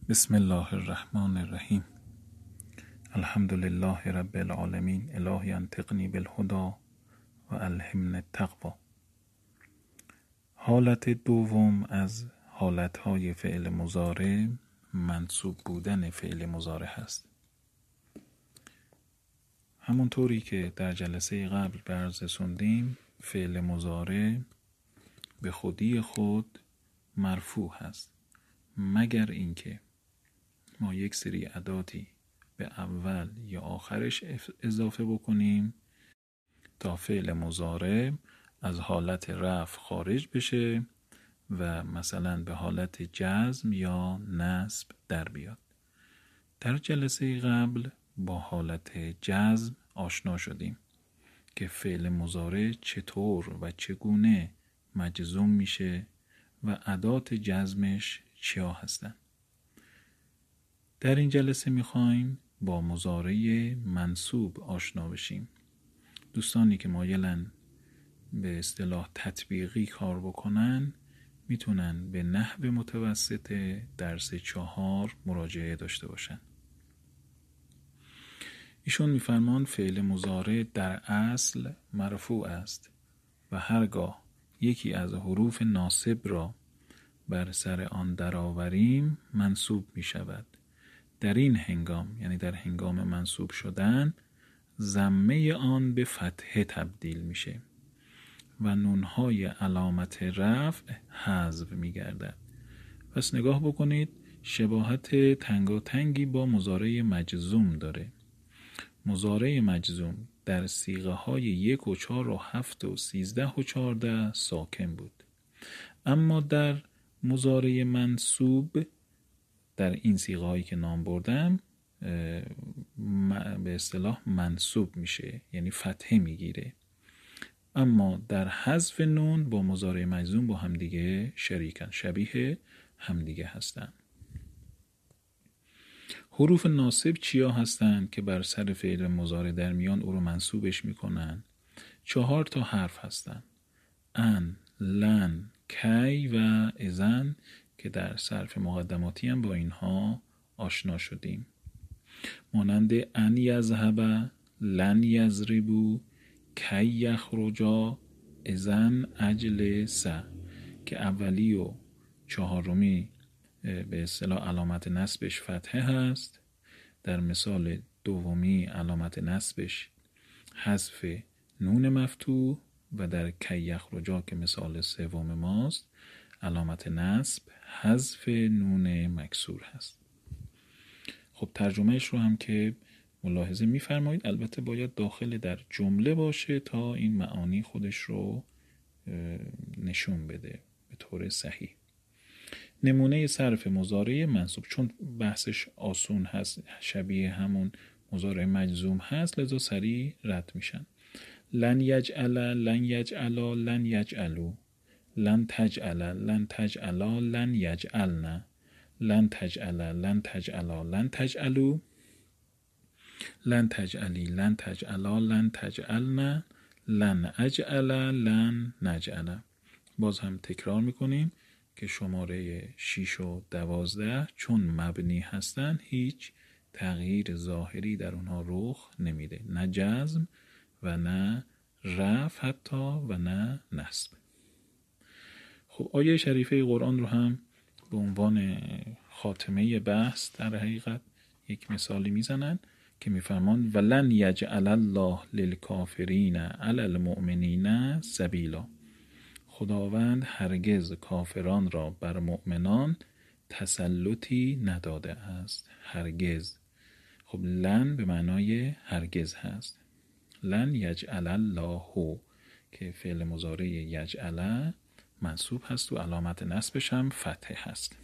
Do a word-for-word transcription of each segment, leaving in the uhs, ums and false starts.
بسم الله الرحمن الرحیم. الحمد لله رب العالمین. الهی انطقنی بالهدى و الهمنی التقوی. حالت دوم از حالتهای فعل مضارع منصوب بودن فعل مضارع هست. همونطوری که در جلسه قبل برز رسوندیم، فعل مضارع به خودی خود مرفوع هست مگر اینکه ما یک سری اداتی به اول یا آخرش اضافه بکنیم تا فعل مضارع از حالت رفع خارج بشه و مثلا به حالت جزم یا نصب در بیاد. در جلسه قبل با حالت جزم آشنا شدیم که فعل مضارع چطور و چگونه مجزوم میشه و ادات جزمش چیا هستن. در این جلسه میخوایم با مضارع منصوب آشنا بشیم. دوستانی که مایلن به اصطلاح تطبیقی کار بکنن میتونن به نحو متوسط درس چهار مراجعه داشته باشن. ایشون میفرمان فعل مضارع در اصل مرفوع است و هرگاه یکی از حروف ناصب را بر سر آن درآوریم منصوب می شود. در این هنگام، یعنی در هنگام منصوب شدن، ضمه آن به فتحه تبدیل میشه و نونهای علامت رفع حذف می گردد. پس نگاه بکنید، شباهت تنگاتنگی با مضارع مجزوم داره. مضارع مجزوم در صیغه های یک و چهار و هفت و سیزده و چهارده ساکن بود، اما در مضارع منصوب در این صیغه هایی که نام بردم به اصطلاح منصوب میشه، یعنی فتحه میگیره، اما در حذف نون با مضارع مجزوم با همدیگه شریکن، شبیه همدیگه هستن. حروف ناصب چیا هستن که بر سر فعل مضارع در میان او رو منصوبش میکنن؟ چهار تا حرف هستن: ان، لن، کی و اذن که در صرف مقدماتی هم با اینها آشنا شدیم. مانند ان یذهب، لن یضربوا، کی یخرجا، اذن اجلس که اولی و چهارمی به اصطلاح علامت نصبش فتحه هست. در مثال دومی علامت نصبش حذف نون مفتوح و در کی یخرجا که مثال سوم ماست علامت نصب حذف نون مکسور هست. خب ترجمهش رو هم که ملاحظه می‌فرمایید، البته باید داخل در جمله باشه تا این معانی خودش رو نشون بده به طور صحیح. نمونه صرف مضارع منصوب، چون بحثش آسون هست، شبیه همون مضارع مجزوم هست، لذا سریع رد میشن. لن یجعل، لن یجعلا، لن یجعلو، لن تجعل، لن تجعلا، لن یجعلن، لن تجعل، لن تجعلا، لن تجعلو، لن تجعلی، لن تجعلا، لن تجعلن، لن اجعل، لن نجعل. باز هم تکرار میکنیم که شماره شش و دوازده چون مبنی هستن هیچ تغییر ظاهری در اونها رخ نمیده، نه جزم و نه رفع حتی و نه نصب. خب آیه شریفه قرآن رو هم به عنوان خاتمه بحث در حقیقت یک مثالی میزنن که میفرمان ولن یجعل الله للکافرین علی المؤمنین سبیلا. خداوند هرگز کافران را بر مؤمنان تسلطی نداده است. هرگز. خب لن به معنای هرگز هست. لن یجعل الله که فعل مضارع یجعل منصوب هست و علامت نصبش هم فتحه هست.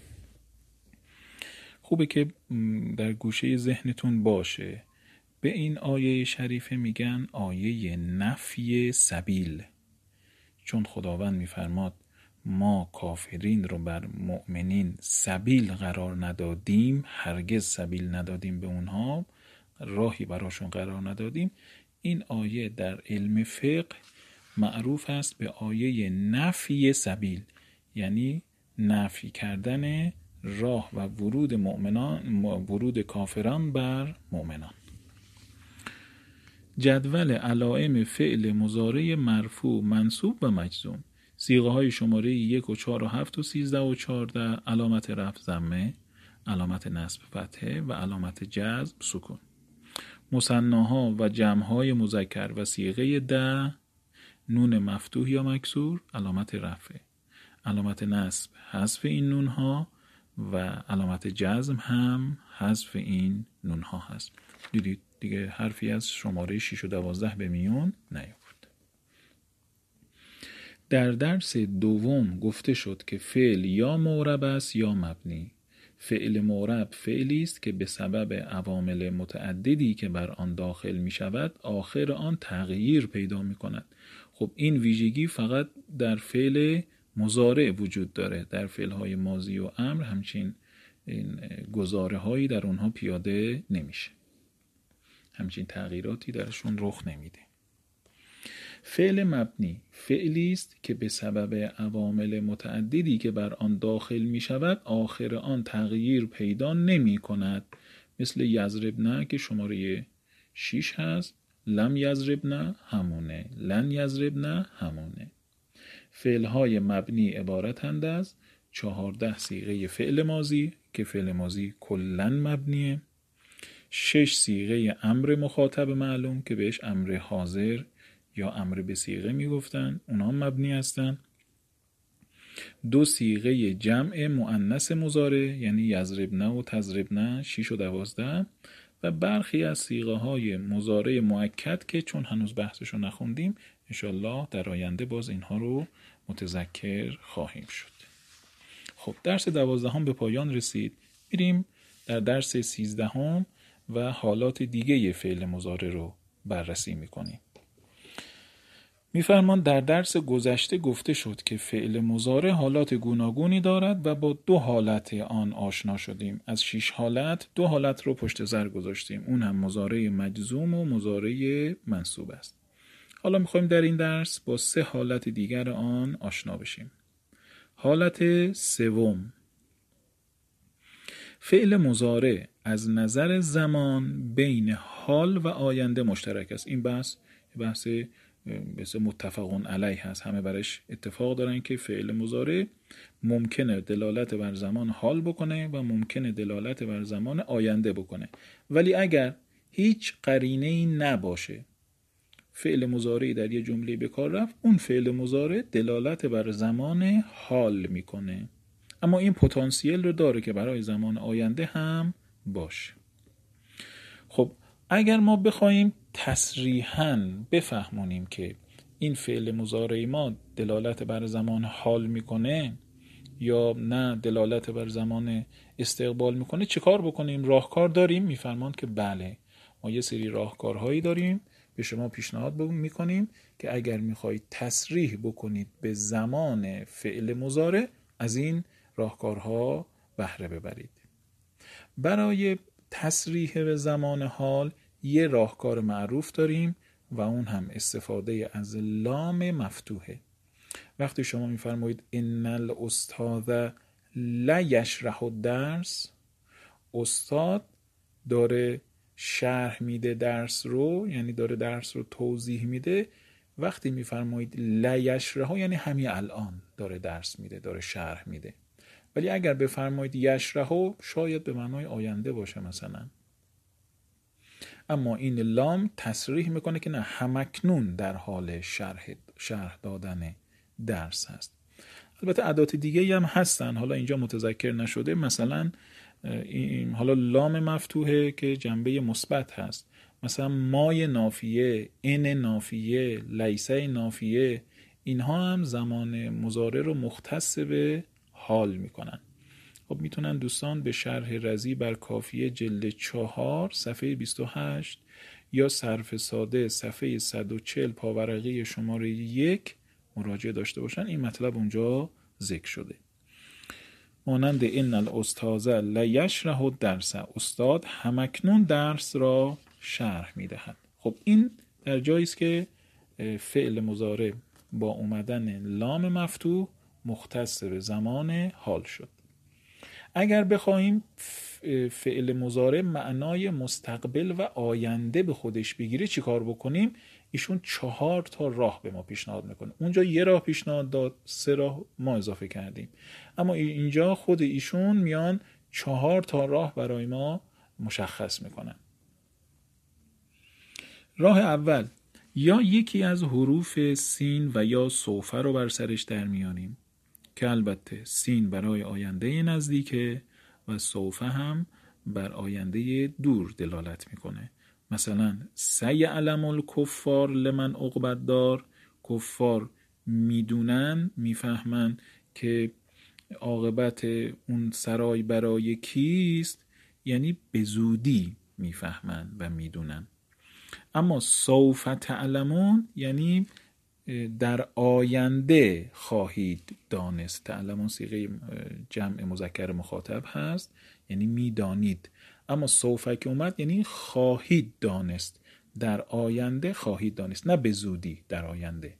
خوبه که در گوشه ذهنتون باشه. به این آیه شریفه میگن آیه نفی سبیل، چون خداوند میفرماد ما کافرین رو بر مؤمنین سبیل قرار ندادیم، هرگز سبیل ندادیم به اونها، راهی براشون قرار ندادیم. این آیه در علم فقه معروف است به آیه نفی سبیل، یعنی نفی کردن راه و ورود مؤمنان ورود کافران بر مؤمنان. جدول علائم فعل مضارع مرفوع منصوب و مجزوم. صیغه های شماره یک و چهار و هفت و سیزده و چهارده، علامت رفع ضمه، علامت نصب فتحه و علامت جزم سکون. مثناها و جمعهای مذکر و صیغه ده، نون مفتوح یا مکسور علامت رفع، علامت نصب حذف این نونها و علامت جزم هم حذف این نونها هست. دیدید دیگه حرفی از شماره شش و دوازده به میون نیاورد. در درس دوم گفته شد که فعل یا معرب است یا مبنی. فعل معرب فعلی است که به سبب عوامل متعددی که بر آن داخل می شود آخر آن تغییر پیدا می کند. خب این ویژگی فقط در فعل مضارع وجود داره، در فعل های ماضی و امر همچین این گزاره هایی در اونها پیاده نمیشه، همچین تغییراتی درشون رخ نمیده. فعل مبنی فعلی است که به سبب عوامل متعددی که بر آن داخل می شود آخر آن تغییر پیدا نمی کند، مثل یضربنه که شماره شیش هست، لم یضربنه همونه، لن یضربنه همونه. فعل های مبنی عبارتند از چهارده صیغه فعل ماضی که فعل ماضی کلاً مبنیه، شش صیغه امر مخاطب معلوم که بهش امر حاضر یا امر به صیغه میگفتن، اونا مبنی هستن، دو صیغه جمع مؤنث مضارع یعنی یضربنه و تضربنه شش و دوازده و برخی از صیغه های مضارع مؤکد که چون هنوز بحثشو نخوندیم انشالله در آینده باز اینها رو متذکر خواهیم شد. خب درس دوازدهم به پایان رسید. میریم در درس سیزدهم و حالات دیگه فعل مضارع رو بررسی میکنیم. میفرمان در درس گذشته گفته شد که فعل مضارع حالات گوناگونی دارد و با دو حالت آن آشنا شدیم. از شش حالت دو حالت رو پشت سر گذاشتیم، اون هم مضارع مجزوم و مضارع منصوب است. حالا میخوایم در این درس با سه حالت دیگر آن آشنا بشیم. حالت سوم، فعل مضارع از نظر زمان بین حال و آینده مشترک است. این بحث بحث بحث متفقون علیه هست، همه برش اتفاق دارن که فعل مضارع ممکنه دلالت بر زمان حال بکنه و ممکنه دلالت بر زمان آینده بکنه، ولی اگر هیچ قرینه‌ای نباشه فعل مضارع در یه جمله به کار رفت، اون فعل مضارع دلالت بر زمان حال میکنه، اما این پتانسیل رو داره که برای زمان آینده هم باشه. خب اگر ما بخوایم تصریحاً بفهمونیم که این فعل مضارع ما دلالت بر زمان حال میکنه یا نه دلالت بر زمان استقبال میکنه، چه کار بکنیم؟ راهکار داریم؟ میفرماند که بله، ما یه سری راهکارهایی داریم، به شما پیشنهاد میکنیم که اگر میخواید تصریح بکنید به زمان فعل مضارع از این راهکارها بهره ببرید. برای تصریح به زمان حال یه راهکار معروف داریم و اون هم استفاده از لام مفتوحه. وقتی شما میفرمایید ان الاستاذ لا یشرح الدرس، استاد داره شرح میده درس رو، یعنی داره درس رو توضیح میده. وقتی میفرمایید لا یشرح یعنی همین الان داره درس میده، داره شرح میده. ولی اگر بفرمایید یشرح شاید به معنای آینده باشه مثلا، اما این لام تصریح میکنه که نه، همکنون در حال شرح شرح دادن درس هست. البته ادوات دیگه هم هستن، حالا اینجا متذکر نشده، مثلا این حالا لام مفتوحه که جنبه مثبت هست، مثلا مای نافیه، ان نافیه، لیسه نافیه، اینها هم زمان مضارع رو مختص به حال میکنن. خب میتونن دوستان به شرح رضی بر کافیه جلد چهار صفحه بیست و هشت یا صرف ساده صفحه صد و چهل پاورقی شماره یک مراجعه داشته باشن، این مطلب اونجا ذکر شده. مانند ان الاستاذ لا یشرح الدرس، استاد همکنون درس را شرح میدهد. خب این در جایی است که فعل مضارع با اومدن لام مفتوح مختص به زمان حال شد. اگر بخوایم فعل مضارع معنای مستقبل و آینده به خودش بگیره چی کار بکنیم؟ ایشون چهار تا راه به ما پیشنهاد میکنه. اونجا یه راه پیشنهاد داد، سه راه ما اضافه کردیم، اما اینجا خود ایشون میان چهار تا راه برای ما مشخص میکنن. راه اول، یا یکی از حروف سین و یا سوف رو بر سرش در میانیم که البته سین برای آینده نزدیکه و سوف هم بر آینده دور دلالت میکنه. مثلا سیعلم الکفار لمن عقبت دار، کفار میدونن، میفهمن که عاقبت اون سرای برای کیست، یعنی به زودی میفهمن و میدونن. اما سوف تعلمون یعنی در آینده خواهید دانست. تعلمون صیغه جمع مذکر مخاطب هست، یعنی میدانید. اما سوف که اومد یعنی خواهید دانست، در آینده خواهید دانست، نه به زودی، در آینده.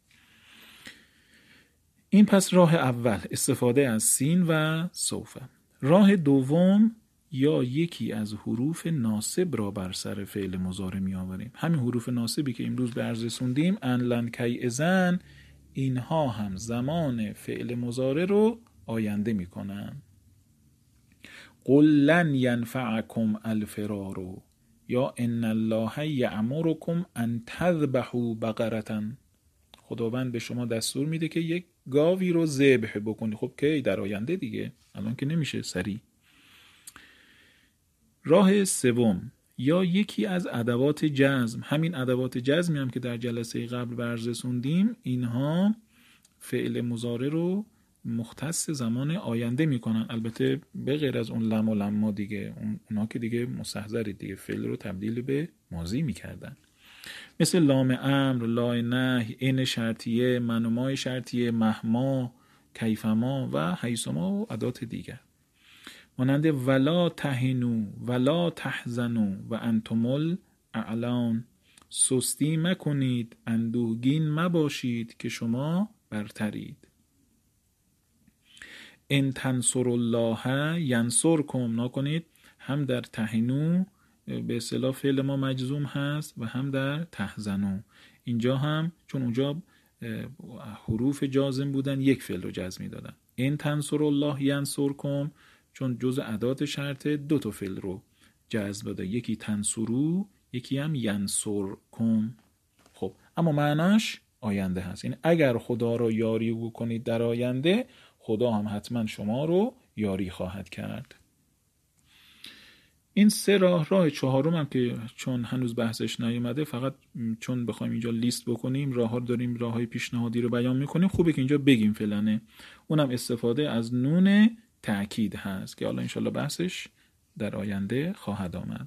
این پس راه اول، استفاده از سین و سوف. راه دوم، یا یکی از حروف ناصب را بر سر فعل مضارع می آوریم. همین حروف ناصبی که امروز به عرض رسوندیم، ان، لن، کی، اذن، اینها هم زمان فعل مضارع رو آینده می کنن. قل لن ینفعکم الفرار، یا ان الله یأمرکم ان تذبحوا بقرة، خداوند به شما دستور میده که یک گاوی رو ذبح بکنی. خب کی؟ در آینده دیگه، الان که نمیشه سریع. راه سوم، یا یکی از ادوات جزم، همین ادوات جزمی هم که در جلسه قبل برز رسوندیم، اینها فعل مضارع رو مختص زمان آینده میکنن. البته به غیر از اون لم و لما دیگه، اونا که دیگه مستحضرید دیگه، فعل رو تبدیل به ماضی میکردن، مثل لام امر، لا نهی، این شرطیه، من و مای شرطیه، مهما، کیفما و حیثما و ادات دیگر. مانند ولا تهنو ولا تحزنو و انتم الاعلون، سستی مکنید، اندوهگین مباشید که شما برترید. ان تنصر الله ینصرکم، نکنید هم در تهنو به اصطلاح فعل ما مجزوم هست و هم در تحزنو. اینجا هم چون اونجا حروف جازم بودن یک فعل رو جزمی دادن. ان تنصر الله ینصرکم چون جزء ادات شرط دو تا فعل رو جزم داده، یکی تنصرو، یکی هم ینصرکم. خب اما معناش آینده هست، این اگر خدا رو یاری بکنید در آینده، خدا هم حتما شما رو یاری خواهد کرد. این سه راه. راه چهارم هم که چون هنوز بحثش نیومده، فقط چون بخوایم اینجا لیست بکنیم راه ها داریم، راه های پیشنهادی رو بیان میکنیم، خوبه که اینجا بگیم فعلا. اونم استفاده از نون تأکید هست که حالا انشالله بحثش در آینده خواهد آمد.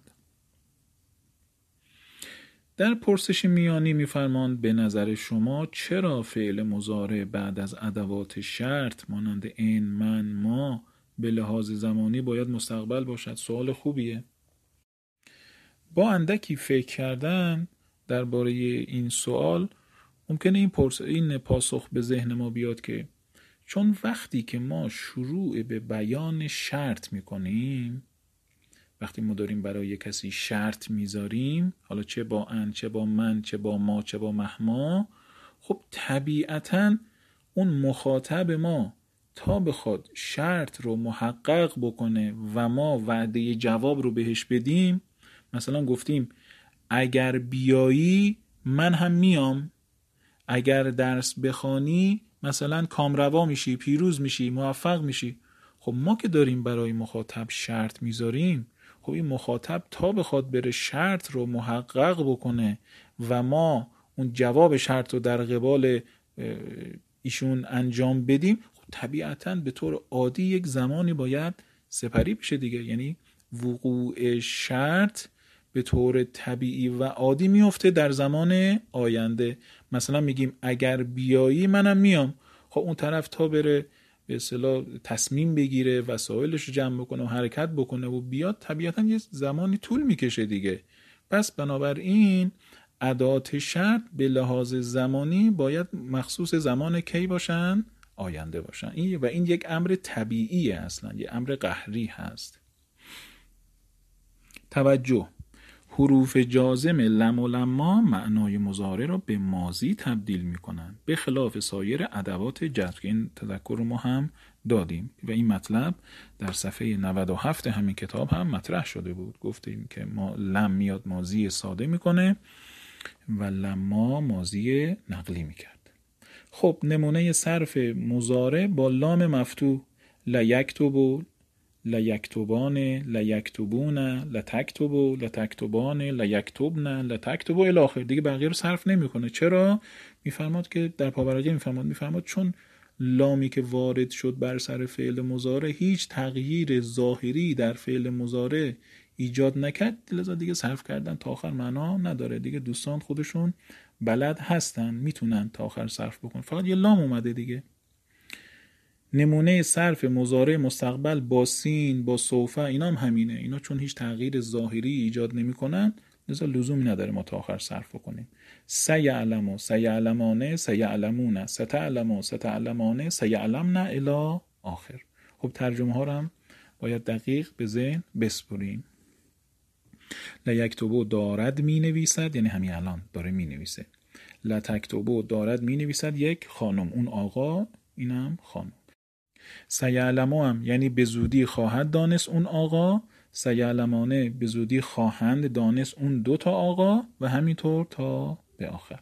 در پرسش میانی میفرماند به نظر شما چرا فعل مضارع بعد از ادوات شرط مانند این، من، ما به لحاظ زمانی باید مستقبل باشد؟ سوال خوبیه. با اندکی فکر کردن درباره این سوال ممکنه این پرس این پاسخ به ذهن ما بیاد که چون وقتی که ما شروع به بیان شرط میکنیم، وقتی ما داریم برای کسی شرط میذاریم، حالا چه با ان، چه با من، چه با ما، چه با مهما، خب طبیعتاً اون مخاطب ما تا بخواد شرط رو محقق بکنه و ما وعده جواب رو بهش بدیم، مثلا گفتیم اگر بیایی من هم میام، اگر درس بخوانی مثلا کامروا میشی، پیروز میشی، موفق میشی. خب ما که داریم برای مخاطب شرط میذاریم، خب این مخاطب تا بخواد بره شرط رو محقق بکنه و ما اون جواب شرط رو در قبال ایشون انجام بدیم، خب طبیعتاً به طور عادی یک زمانی باید سپری بشه دیگه. یعنی وقوع شرط به طور طبیعی و عادی میفته در زمان آینده. مثلا میگیم اگر بیایی منم میام، خب اون طرف تا بره به اصطلاح تصمیم بگیره، وسایلش رو جمع بکنه و حرکت بکنه و بیاد، طبیعتاً یه زمانی طول میکشه دیگه. پس بنابراین ادات شرط به لحاظ زمانی باید مخصوص زمان کی باشن؟ آینده باشن. این و این یک امر طبیعیه، اصلا یه امر قهری هست. توجه، حروف جازم لم و لما معنای مضارع را به ماضی تبدیل میکنن، به خلاف سایر ادوات جزم که این تذکر رو ما هم دادیم و این مطلب در صفحه نود و هفت همین کتاب هم مطرح شده بود. گفتیم که ما لم میاد ماضی ساده میکنه و لما ماضی نقلی میکرد. خب نمونه صرف مضارع با لام مفتوح، لیکتبو، لیکتبان، لیکتبون، لتکتبو، لتکتبان، لیکتبن، لتکتبو الی آخر. دیگه بقیه رو صرف نمیکنه. چرا؟ میفرماد که در پاورقی میفرماد میفرماد چون لامی که وارد شد بر سر فعل مضارع هیچ تغییر ظاهری در فعل مضارع ایجاد نکرد، لذا دیگه صرف کردن تا آخر معنا نداره. دیگه دوستان خودشون بلد هستن، میتونن تا آخر صرف بکنن، فقط یه لام اومده دیگه. نمونه صرف مضارع مستقبل با سین، با سوف، اینا هم همینه. اینا چون هیچ تغییر ظاهری ایجاد نمیکنن لذا لزومی نداره ما تا آخر صرف بکنیم. سیعلم، سیعلمان، سیعلمون، ستعلم، ستعلمان، سیعلمن الی آخر. خب ترجمه ها رو هم باید دقیق به ذهن بسپریم. لیکتبو دارد می نویسد، یعنی همین الان داره می نویسه. لتکتبو دارد می نویسد یک خانم، اون آقا، اینم خانم. سیعلمو هم یعنی به زودی خواهد دانست اون آقا، سیعلمانه به زودی خواهند دانست اون دو تا آقا و همینطور تا به آخر.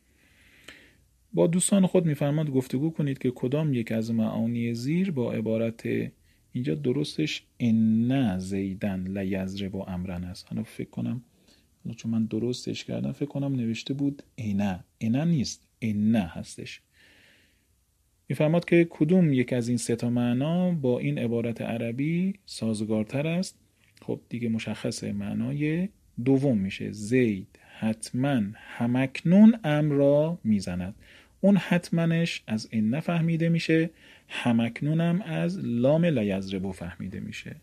با دوستان خود میفرماد گفتگو کنید که کدام یک از معانی زیر با عبارت اینجا درستش ان زیدن لیضرب و امرن است. حالا فکر کنم چون من درستش کردم فکر کنم نوشته بود اینا، اینا نیست، ان هستش. میفرماد که کدوم یک از این سه تا معنا با این عبارت عربی سازگارتر است. خب دیگه مشخصه، معنای دوم میشه. زید حتما همکنون امر را میزند. اون حتمنش از این نفهمیده میشه، همکنونم از لام لیضرب فهمیده میشه.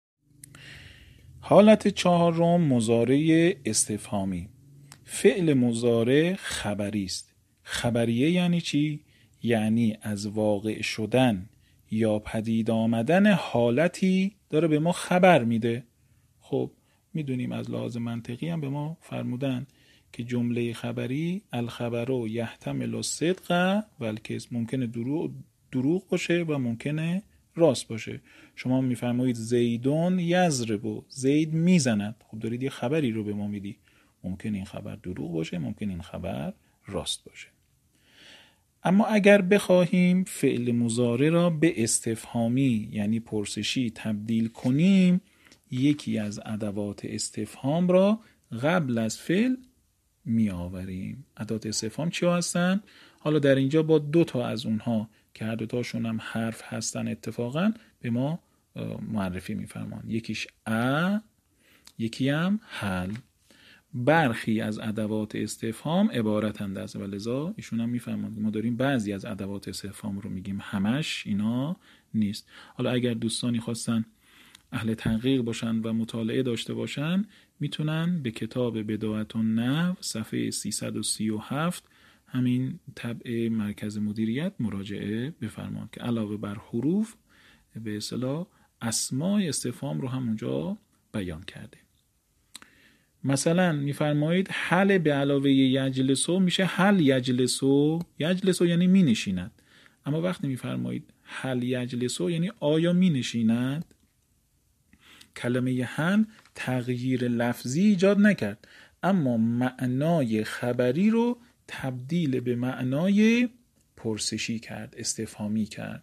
حالت چهارم مضارع استفهامی. فعل مضارع خبری است. خبریه یعنی چی؟ یعنی از واقع شدن یا پدید آمدن حالتی داره به ما خبر میده. خب میدونیم از لحاظ منطقی هم به ما فرمودن که جمله خبری الخبرو یحتمل الصدق و الکذب، ممکنه دروغ دروغ باشه و ممکنه راست باشه. شما میفرمایید زیدون یضرب، زید میزند، خب دارید یه خبری رو به ما میدی، ممکن این خبر دروغ باشه، ممکن این خبر راست باشه. اما اگر بخواهیم فعل مضارع را به استفهامی یعنی پرسشی تبدیل کنیم، یکی از ادوات استفهام را قبل از فعل می آوریم. ادوات استفهام چی هستن؟ حالا در اینجا با دو تا از اونها که هر دو تاشون هم حرف هستن اتفاقا به ما معرفی می‌فرمان. یکیش ا، یکی هم هل. برخی از ادوات استفهام عبارتند از و لذا ایشون هم میفهمند ما داریم بعضی از ادوات استفهام رو میگیم، همش اینا نیست. حالا اگر دوستانی خواستن اهل تحقیق باشن و مطالعه داشته باشن میتونن به کتاب بداعت النحو صفحه سیصد و سی و هفت همین طبع مرکز مدیریت مراجعه بفرمان که علاوه بر حروف به اصطلاح اسماء استفهام رو هم اونجا بیان کرده. مثلا میفرمایید حل به علاوه یجلسو میشه حل یجلسو. یجلسو یعنی می نشیند، اما وقتی میفرمایید حل یجلسو یعنی آیا می نشیند، کلمه حل تغییر لفظی ایجاد نکرد اما معنای خبری رو تبدیل به معنای پرسشی کرد، استفهامی کرد.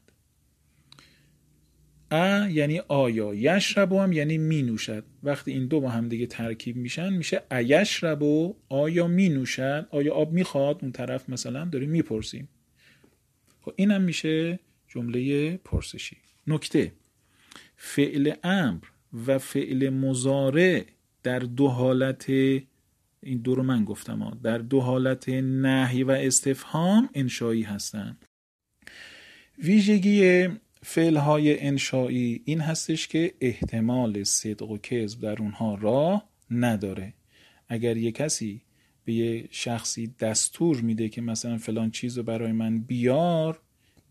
ا یعنی آیا، یشربو هم یعنی می نوشد. وقتی این دو با هم دیگه ترکیب میشن میشه ایشربو، آیا می نوشد، آیا آب میخواد، اون طرف مثلا داریم میپرسیم. خب اینم میشه جمله پرسشی. نکته، فعل امر و فعل مضارع در دو حالت، این دو رو من گفتم ها، در دو حالت نهی و استفهام انشایی هستن. ویژگی فعل‌های انشایی این هستش که احتمال صدق و کذب در اونها راه نداره. اگر یک کسی به یه شخصی دستور میده که مثلا فلان چیز رو برای من بیار،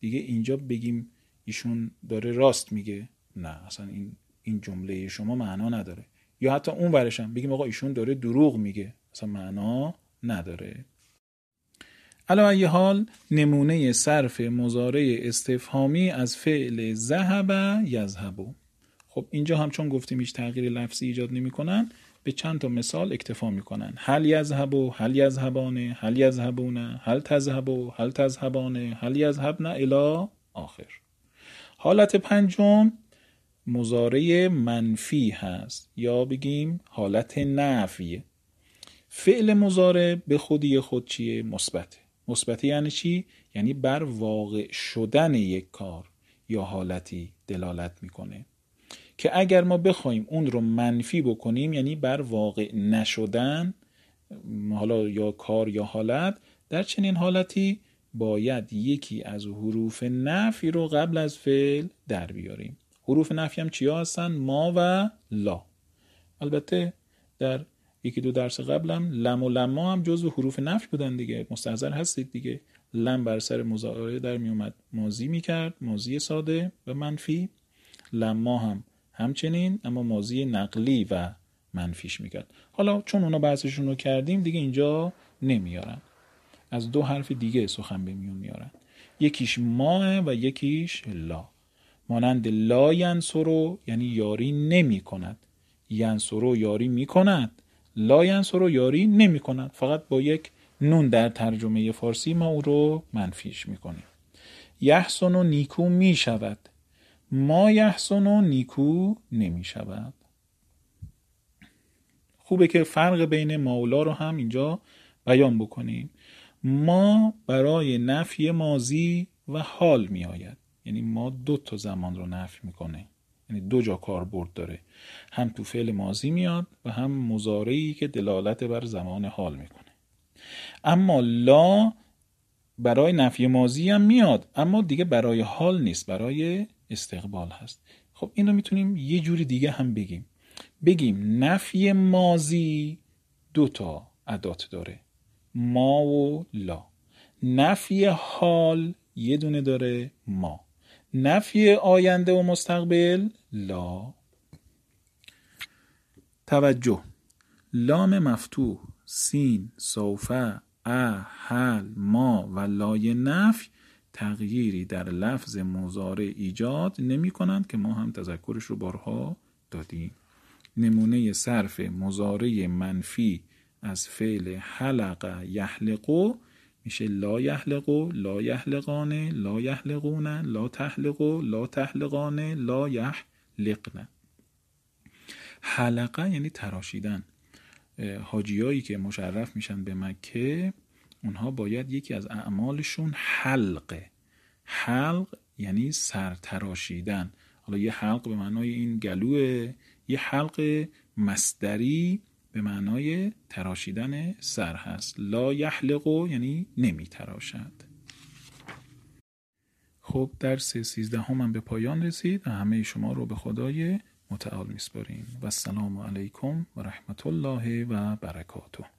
دیگه اینجا بگیم ایشون داره راست میگه، نه اصلا این این جمله شما معنا نداره. یا حتی اون ورش هم بگیم آقا ایشون داره دروغ میگه، اصلا معنا نداره. علی ای حال نمونه صرف مضارع استفهامی از فعل ذهب یذهب. خب اینجا هم چون گفتیم هیچ تغییر لفظی ایجاد نمی‌کنن، به چند تا مثال اکتفا می‌کنن. هل یذهب، هل یذهبان، هل یذهبون، هل تذهب، هل تذهبان، هل یذهبن الی آخر. حالت پنجم مضارع منفی هست یا بگیم حالت نفی. فعل مضارع به خودی خود چیه؟ مثبت. مثبت یعنی چی؟ یعنی بر واقع شدن یک کار یا حالتی دلالت میکنه که اگر ما بخوایم اون رو منفی بکنیم یعنی بر واقع نشدن، حالا یا کار یا حالت، در چنین حالتی باید یکی از حروف نفی رو قبل از فعل در بیاریم. حروف نفی هم چیا هستن؟ ما و لا. البته در یکی دو درس قبلم لم و لما هم جزو حروف نفی بودن دیگه، مستحضر هستید دیگه. لم بر سر مضارع در می اومد ماضی میکرد، ماضی ساده و منفی. لما هم همچنین، اما ماضی نقلی و منفیش میکرد. حالا چون اونا بحثشون رو کردیم دیگه اینجا نمیارن. از دو حرف دیگه سخن به میون میارن، یکیش ما و یکیش لا. مانند لا ینصرو یعنی یاری نمی کند، ینصرو یاری می کند، لا ینصرو یاری نمی کند. فقط با یک نون در ترجمه فارسی ما او رو منفیش می کنیم. یحسن و نیکو می شود، ما یحسن و نیکو نمی شود. خوبه که فرق بین ما و لا رو هم اینجا بیان بکنیم. ما برای نفی ماضی و حال می آید، یعنی ما دو تا زمان رو نفی میکنه، یعنی دو جا کاربرد داره، هم تو فعل ماضی میاد و هم مضارعی که دلالت بر زمان حال میکنه. اما لا برای نفی ماضی هم میاد، اما دیگه برای حال نیست، برای استقبال هست. خب اینو میتونیم یه جوری دیگه هم بگیم، بگیم نفی ماضی دو تا ادات داره، ما و لا. نفی حال یه دونه داره، ما. نفی آینده و مستقبل لا. توجه، لام مفتوح، سین، سوفه، ا، هل، ما و لای نفی تغییری در لفظ مضارع ایجاد نمی کنند که ما هم تذکرش رو بارها دادیم. نمونه صرف مضارع منفی از فعل حلق یحلقو میشه لا یحلقو، لا یحلقان، لا یحلقون، لا تحلقو، لا تحلقان، لا یحلقن. حلقه یعنی تراشیدن. حاجیایی که مشرف میشن به مکه، اونها باید یکی از اعمالشون حلقه. حلق یعنی سر تراشیدن. حالا یه حلق به معنای این گلوه، یه حلق مصدری به معنای تراشیدن سر هست. لا یحلقو یعنی نمی تراشد. خب درس سیزدهم هم به پایان رسید و همه شما رو به خدای متعال میسپاریم و السلام علیکم و رحمت الله و برکاته.